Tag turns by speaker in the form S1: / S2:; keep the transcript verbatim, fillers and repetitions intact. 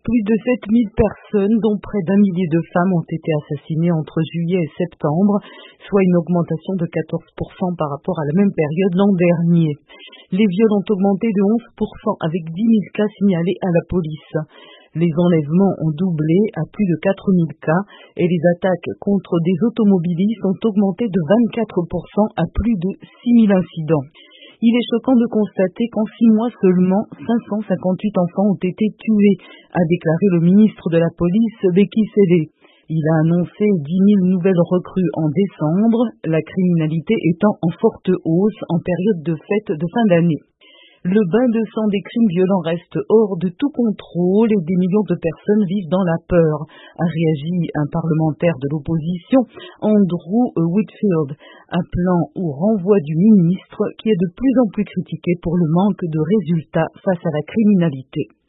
S1: Plus de sept mille personnes, dont près d'un millier de femmes, ont été assassinées entre juillet et septembre, soit une augmentation de quatorze pour cent par rapport à la même période l'an dernier. Les viols ont augmenté de onze pour cent avec dix mille cas signalés à la police. Les enlèvements ont doublé à plus de quatre mille cas et les attaques contre des automobilistes ont augmenté de vingt-quatre pour cent à plus de six mille incidents. Il est choquant de constater qu'en six mois seulement, cinq cent cinquante-huit enfants ont été tués, a déclaré le ministre de la Police, Bheki Cele. Il a annoncé dix mille nouvelles recrues en décembre, la criminalité étant en forte hausse en période de fête de fin d'année. Le bain de sang des crimes violents reste hors de tout contrôle et des millions de personnes vivent dans la peur, a réagi un parlementaire de l'opposition, Andrew Whitfield, appelant au renvoi du ministre qui est de plus en plus critiqué pour le manque de résultats face à la criminalité.